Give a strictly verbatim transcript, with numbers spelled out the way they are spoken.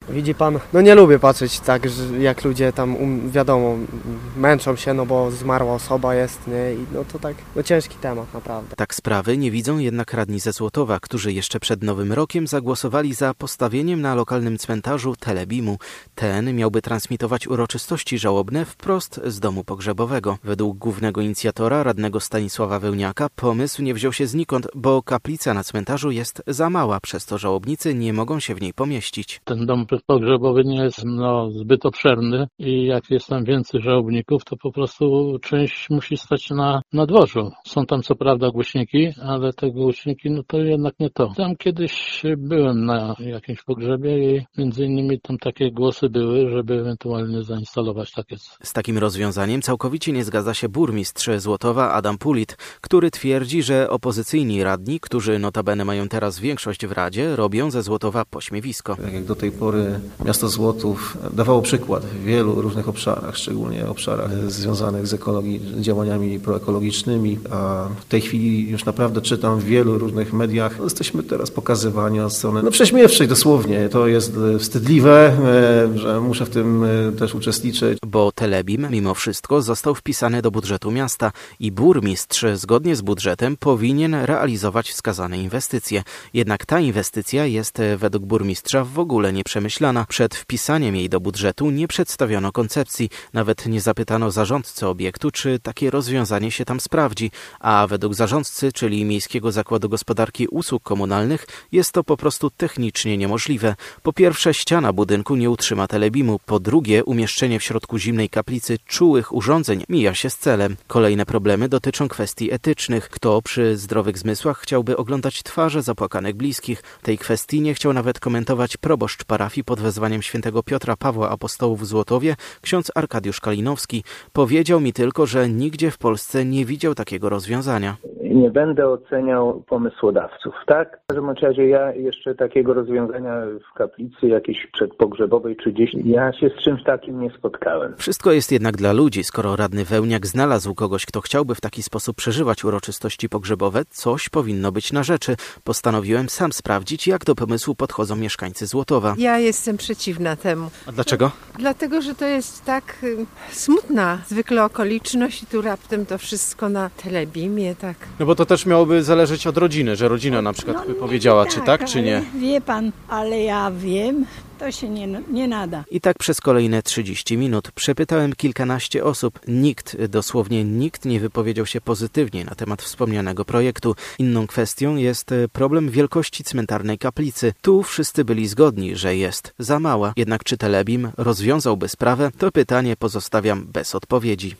Widzi pan, no nie lubię patrzeć tak, że jak ludzie tam, um, wiadomo, męczą się, no bo zmarła osoba jest, nie? I no to tak, no ciężki temat naprawdę. Tak sprawy nie widzą jednak radni ze Złotowa, którzy jeszcze przed Nowym Rokiem zagłosowali za postawieniem na lokalnym cmentarzu telebimu. Ten miałby transmitować uroczystości żałobne wprost z domu pogrzebowego. Według głównego inicjatora, radnego Stanisława Wełniaka, pomysł nie wziął się znikąd, bo kaplica na cmentarzu jest za mała, przez to żałobnicy nie mogą się w niej pomieścić. Ten dom pogrzebowy nie jest no, zbyt obszerny i jak jest tam więcej żałobników, to po prostu część musi stać na, na dworzu. Są tam co prawda głośniki, ale te głośniki no to jednak nie to. Tam kiedyś byłem na jakimś pogrzebie i między innymi tam takie głosy były, żeby ewentualnie zainstalować takie. Z takim rozwiązaniem całkowicie nie zgadza się burmistrz Złotowa Adam Pulit, który twierdzi, że opozycyjni radni, którzy notabene mają teraz większość w Radzie, robią ze Złotowa pośmiewisko. Tak jak do tej pory miasto Złotów dawało przykład w wielu różnych obszarach, szczególnie obszarach związanych z ekologii, działaniami proekologicznymi, a w tej chwili już naprawdę czytam w wielu różnych mediach, no jesteśmy teraz pokazywani od strony no prześmiewczej dosłownie. To jest wstydliwe, że muszę w tym też uczestniczyć. Bo telebim mimo wszystko został wpisany do budżetu miasta i burmistrz zgodnie z budżetem powinien realizować wskazane inwestycje. Jednak ta inwestycja jest według burmistrza w ogóle nieprzemyślana. Przed wpisaniem jej do budżetu nie przedstawiono koncepcji. Nawet nie zapytano zarządcy obiektu, czy takie rozwiązanie się tam sprawdzi. A według zarządcy, czyli Miejskiego Zakładu Gospodarki Usług Komunalnych, jest to po prostu technicznie niemożliwe. Po pierwsze, ściana budynku nie utrzyma telebimu. Po drugie, umieszczenie w środku zimnej kaplicy czułych urządzeń mija się z celem. Kolejne problemy dotyczą kwestii etycznych. Kto przy zdrowych zmysłach chciałby oglądać twarze zapłakanych bliskich? Tej kwestii nie chciał nawet komentować proboszcz parafii pod wezwaniem świętego Piotra Pawła Apostołów w Złotowie, ksiądz Arkadiusz Kalinowski. Powiedział mi tylko, że nigdzie w Polsce nie widział takiego rozwiązania. Nie będę oceniał pomysłodawców, tak? W każdym razie ja jeszcze takiego rozwiązania w kaplicy jakiejś przedpogrzebowej czy gdzieś, ja się z czymś takim nie spotkałem. Wszystko jest jednak dla ludzi. Skoro radny Wełniak znalazł kogoś, kto chciałby w taki sposób przeżywać uroczystości pogrzebowe, coś powinno być na rzeczy. Postanowiłem sam sprawdzić, jak do pomysłu podchodzą mieszkańcy Złotowa. Ja jestem przeciwna temu. A dlaczego? Dlatego, że to jest tak y, smutna zwykle okoliczność i tu raptem to wszystko na telebimie, tak. No bo to też miałoby zależeć od rodziny, że rodzina na przykład by powiedziała, czy tak, czy nie. Wie pan, ale ja wiem, to się nie, nie nada. I tak przez kolejne trzydzieści minut przepytałem kilkanaście osób. Nikt, dosłownie nikt nie wypowiedział się pozytywnie na temat wspomnianego projektu. Inną kwestią jest problem wielkości cmentarnej kaplicy. Tu wszyscy byli zgodni, że jest za mała. Jednak czy telebim rozwiązałby sprawę, to pytanie pozostawiam bez odpowiedzi.